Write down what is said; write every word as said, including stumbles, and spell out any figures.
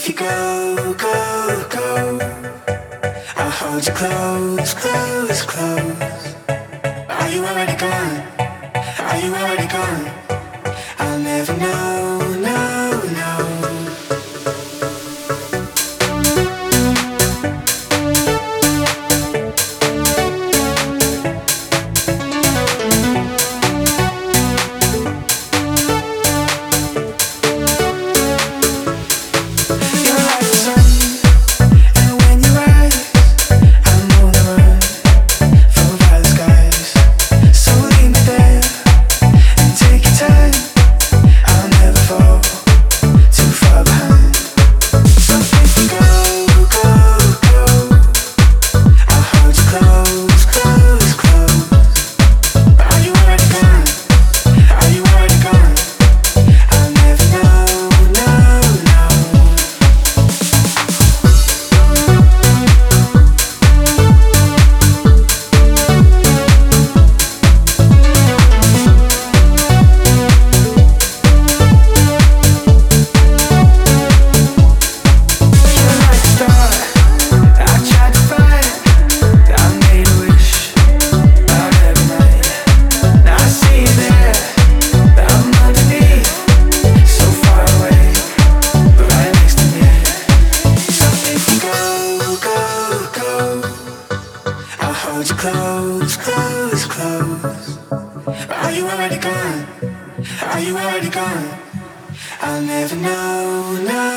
if you go, go, go, I'll hold you close, close, close. Are you already gone? Are you already gone? I'll never know, no, no. Hold you close, close, close. Are you already gone? Are you already gone? I'll never know, no.